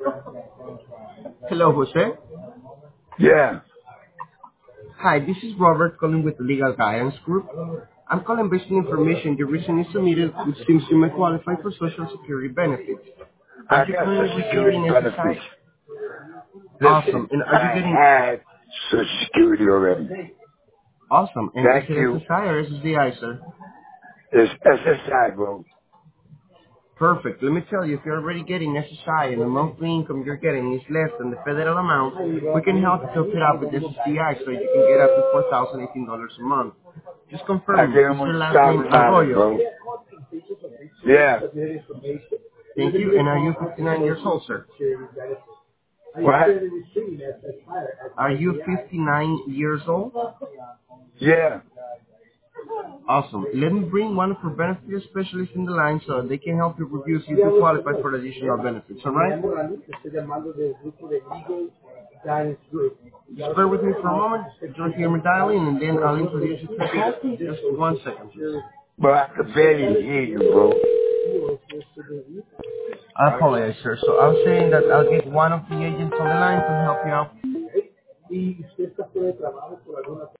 Hello, Jose. Yeah. Hi, this is Robert calling with the Legal Guidance Group. I'm calling based on information you recently submitted, which seems you may qualify for Social Security benefits. Are I you got currently Social Security receiving benefits. SSI? Listen, Awesome. And are you I getting had Social Security already. awesome? And is Thank it you. SSI or SSDI, sir? It's SSI, bro. Perfect. Let me tell you, if you're already getting SSI and the monthly income you're getting is less than the federal amount, we can help you top it up with SSDI so you can get up to $4,018 a month. Just I confirm me, gave is him your last name $1,000, Arroyo? bro. Yeah. Thank you. And are you 59 years old, sir? What? Are you 59 years old? Yeah. Awesome. Let me bring one of our benefit specialists in the line so they can help you review if you qualify for additional benefits, all right? Just bear with me for a moment. You'll hear me dialing, and then I'll introduce you to the call. Just 1 second, please. But I could barely hear you, bro. I apologize, sir. So I was saying that I'll get one of the agents on the line to help you out.